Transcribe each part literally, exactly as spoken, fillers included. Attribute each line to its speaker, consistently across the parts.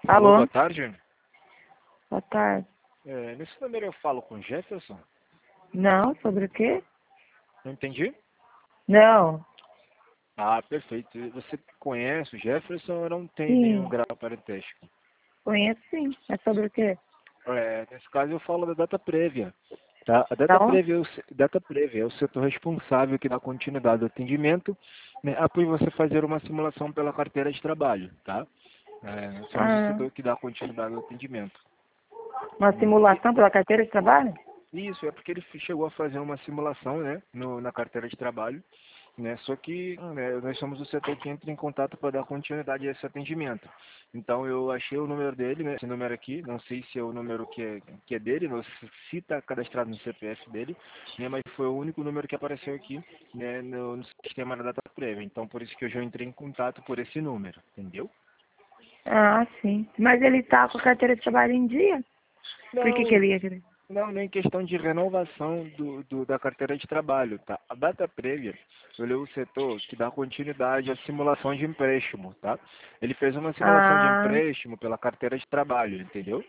Speaker 1: Alô,
Speaker 2: Alô,
Speaker 1: boa tarde.
Speaker 2: boa tarde.
Speaker 1: É, nesse número eu falo com Jefferson?
Speaker 2: Não, sobre o quê?
Speaker 1: Não entendi?
Speaker 2: Não,
Speaker 1: Ah, perfeito. Você conhece o Jefferson ou não tem nenhum
Speaker 2: sim,
Speaker 1: grau parentesco?
Speaker 2: conheço sim. É sobre o quê?
Speaker 1: É, nesse caso eu falo da data prévia. Tá? A data
Speaker 2: Então,
Speaker 1: prévia, é o se- data prévia é o setor responsável que dá continuidade ao atendimento, né, após você fazer uma simulação pela carteira de trabalho. Tá? É, nós somos o
Speaker 2: ah,
Speaker 1: setor que dá continuidade ao atendimento.
Speaker 2: uma
Speaker 1: Hum, e-
Speaker 2: simulação pela carteira de trabalho?
Speaker 1: Isso, é porque ele chegou a fazer uma simulação, né, no, na carteira de trabalho, né, só que né, nós somos o setor que entra em contato para dar continuidade a esse atendimento. Então eu achei o número dele, né, esse número aqui, não sei se é o número que é, que é dele, não sei se está cadastrado no C P F dele, né, mas foi o único número que apareceu aqui, né, no, no sistema da data prévia. Então por isso que eu já entrei em contato por esse número, entendeu?
Speaker 2: Ah, sim. Mas ele tá com a carteira de trabalho em dia? Por que que
Speaker 1: Não,
Speaker 2: ele ia querer?
Speaker 1: não, nem questão de renovação do, do- da carteira de trabalho, tá? A data prévia, ele é o setor que dá continuidade à simulação de empréstimo, tá? Ele fez uma simulação de
Speaker 2: Ah,
Speaker 1: empréstimo pela carteira de trabalho, entendeu?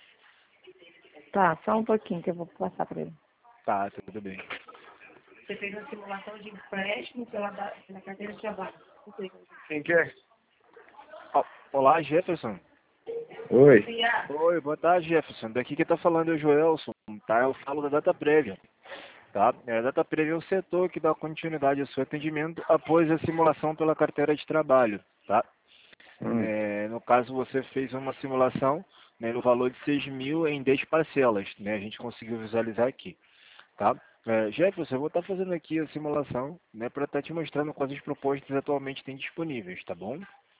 Speaker 2: tá, só um pouquinho que eu vou passar pra ele.
Speaker 1: Tá, tudo bem.
Speaker 2: Você fez uma simulação de empréstimo pela, da- pela carteira de trabalho.
Speaker 1: Quem quer? Ó, olá, Jefferson.
Speaker 3: Oi.
Speaker 1: Oi, boa tarde, Jefferson. Daqui que tá falando é o Joelson, tá? Eu falo da data prévia. Tá? É, a data prévia é o setor que dá continuidade ao seu atendimento após a simulação pela carteira de trabalho. Tá?
Speaker 3: Hum.
Speaker 1: É, no caso, você fez uma simulação, né, no valor de seis mil em dez parcelas. Né? A gente conseguiu visualizar aqui. Tá? É, Jefferson, eu vou estar fazendo aqui a simulação, né, para estar te mostrando quais as propostas atualmente tem disponíveis, tá bom?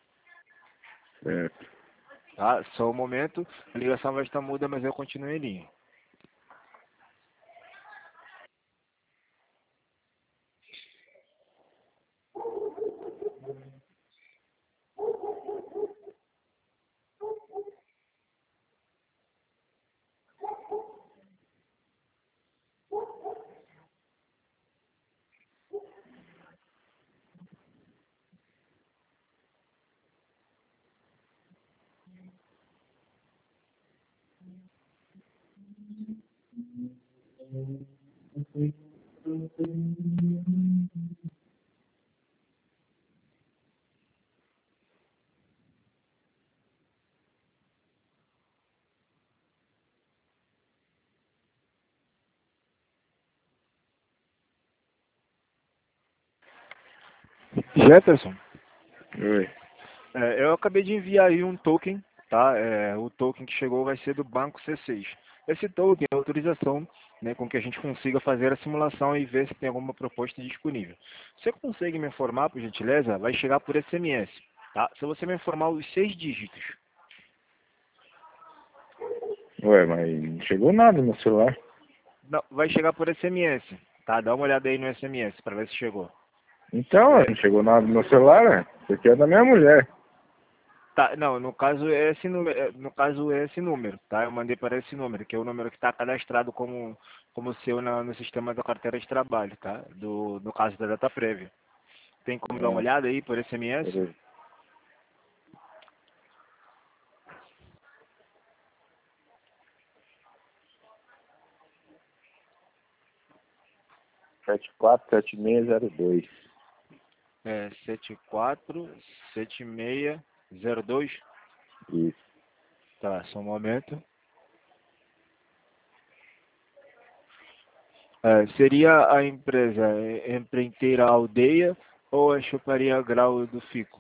Speaker 3: Certo.
Speaker 1: Tá? Só um momento, a ligação vai estar muda, mas eu continuo em linha. Jefferson,
Speaker 3: Oi.
Speaker 1: é, eu acabei de enviar aí um token, tá? É, o token que chegou vai ser do Banco C seis. Esse token é a autorização, né, com que a gente consiga fazer a simulação e ver se tem alguma proposta disponível. Você consegue me informar, por gentileza? Vai chegar por S M S, tá? Se você me informar os seis dígitos.
Speaker 3: Ué, mas não chegou nada no celular.
Speaker 1: Não, vai chegar por S M S, tá? Dá uma olhada aí no S M S para ver se chegou.
Speaker 3: Então, ué,
Speaker 1: É,
Speaker 3: não chegou nada no celular, né? Porque é da minha mulher.
Speaker 1: tá, não, no caso é esse número, é, no caso é esse número, tá? Eu mandei para esse número, que é o número que está cadastrado como como seu na, no sistema da carteira de trabalho, tá? Do no caso da data prévia. Tem como dar uma
Speaker 3: Ah,
Speaker 1: olhada aí por S M S?
Speaker 3: peraí. sete quatro sete seis zero dois.
Speaker 1: É sete quatro sete seis zero dois.
Speaker 3: Isso.
Speaker 1: Tá, só um momento. É, seria a empresa é, Empreiteira Aldeia ou a Choparia Grau do Fico?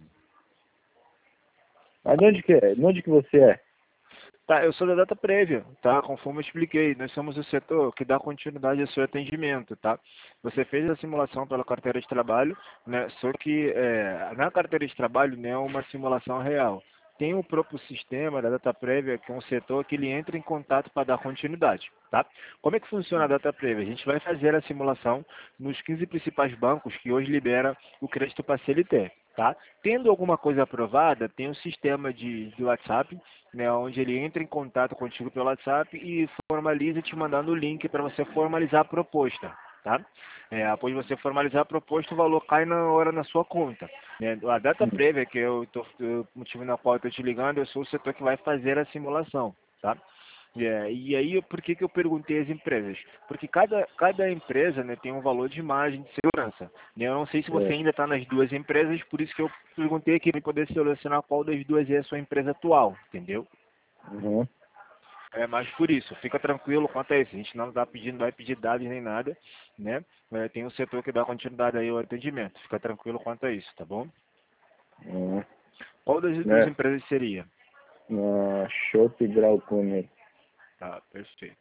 Speaker 3: Mas de onde que é? De onde que você é?
Speaker 1: Tá, eu sou da data prévia, tá? Conforme eu expliquei, nós somos o setor que dá continuidade ao seu atendimento, tá? Você fez a simulação pela carteira de trabalho, né? Só que é, na carteira de trabalho não é uma simulação real. Tem o próprio sistema da data prévia, que é um setor que ele entra em contato para dar continuidade, tá? Como é que funciona a data prévia? A gente vai fazer a simulação nos quinze principais bancos que hoje libera o crédito para C L T, tá? Tendo alguma coisa aprovada, tem um sistema de, de WhatsApp, né, onde ele entra em contato contigo pelo WhatsApp e formaliza te mandando o link para você formalizar a proposta. tá? É, após você formalizar a proposta, o valor cai na hora na sua conta. Né? A data prévia, que eu tô, o motivo na qual eu estou te ligando, eu sou o setor que vai fazer a simulação, tá? É, e aí, por que, que eu perguntei às empresas? Porque cada, cada empresa, né, tem um valor de margem de segurança. Né? Eu não sei se você
Speaker 3: É.
Speaker 1: ainda está nas duas empresas, por isso que eu perguntei aqui para poder selecionar qual das duas é a sua empresa atual, entendeu?
Speaker 3: Uhum.
Speaker 1: É mais por isso, fica tranquilo quanto a isso. A gente não está pedindo, não vai pedir dados nem nada, né? É, tem um setor que dá continuidade aí ao atendimento. Fica tranquilo quanto a isso, tá bom?
Speaker 3: Uhum.
Speaker 1: Qual das duas
Speaker 3: É.
Speaker 1: empresas seria?
Speaker 3: Na Chopp Grau Cunha.
Speaker 1: Tá, perfeito.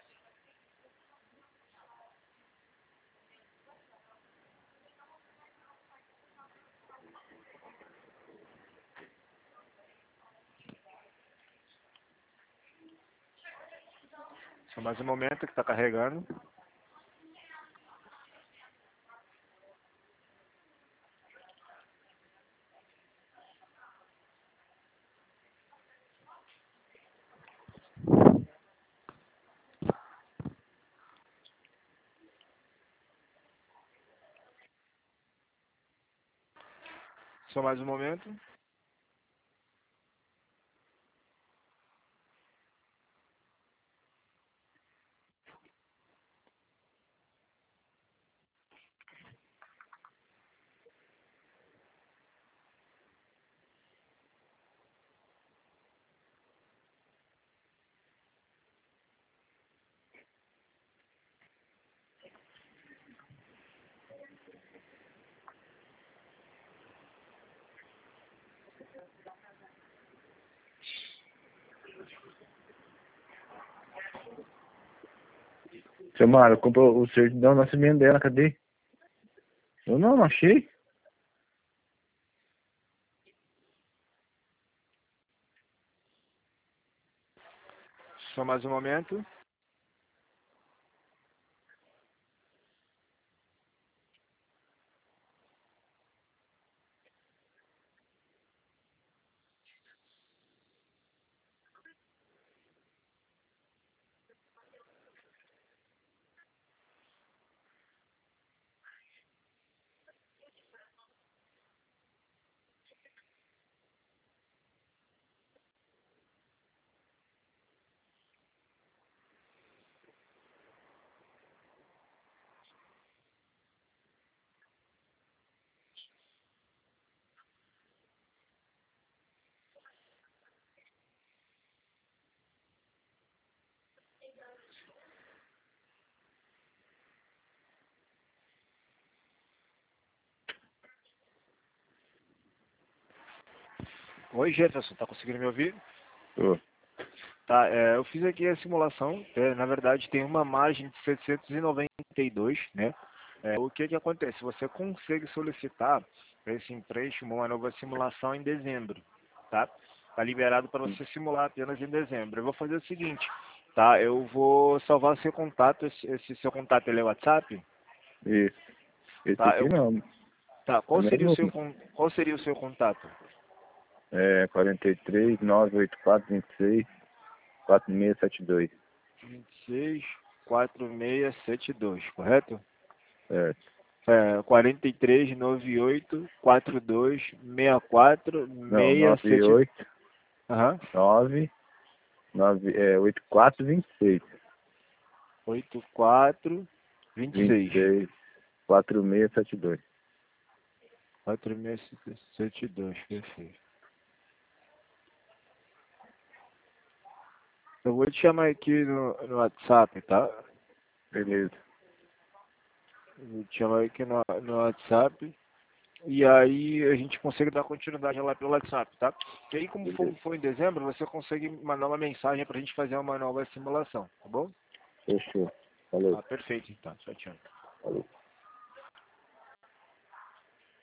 Speaker 1: Só mais um momento que está carregando. Só mais um momento.
Speaker 3: Seu Mário, comprou o certidão de nascimento dela, cadê? Eu não, não achei.
Speaker 1: Só mais um momento. Oi, Jefferson, tá conseguindo me ouvir?
Speaker 3: Tô.
Speaker 1: Tá, é, eu fiz aqui a simulação, é, na verdade tem uma margem de setecentos e noventa e dois, né? É, o que que acontece? Você consegue solicitar esse empréstimo, uma nova simulação em dezembro, tá? Tá liberado para você simular apenas em dezembro. Eu vou fazer o seguinte, tá? Eu vou salvar seu contato, esse, esse seu contato ele é WhatsApp,
Speaker 3: Isso. Esse
Speaker 1: tá?
Speaker 3: aqui
Speaker 1: Eu,
Speaker 3: não.
Speaker 1: tá,
Speaker 3: É
Speaker 1: qual seria o
Speaker 3: mesmo?
Speaker 1: seu, con- qual seria o seu contato?
Speaker 3: É quarenta e três, nove oito quatro, vinte e seis, quatro seis sete dois.
Speaker 1: vinte e seis, quarenta e seis setenta e dois, correto?
Speaker 3: Certo.
Speaker 1: É, quarenta e três, noventa e oito, quarenta e dois, sessenta e quatro,
Speaker 3: Não,
Speaker 1: sessenta e sete.
Speaker 3: nove oito,
Speaker 1: Aham.
Speaker 3: nove, nove, é, oito quatro, vinte e seis.
Speaker 1: oitenta e quatro, vinte e
Speaker 3: vinte e
Speaker 1: seis.
Speaker 3: seis, quatro seis sete dois.
Speaker 1: quarenta e seis, setenta e dois, perfeito. Eu vou te chamar aqui no, no WhatsApp, tá?
Speaker 3: Beleza.
Speaker 1: Eu vou te chamar aqui no, no WhatsApp. E aí a gente consegue dar continuidade lá pelo WhatsApp, tá? E aí, como for,
Speaker 3: Beleza.
Speaker 1: for em dezembro, você consegue mandar uma mensagem pra gente fazer uma nova simulação, tá bom?
Speaker 3: Fechou. Falou.
Speaker 1: Ah, perfeito, então. Tchau, tchau.
Speaker 3: Falou.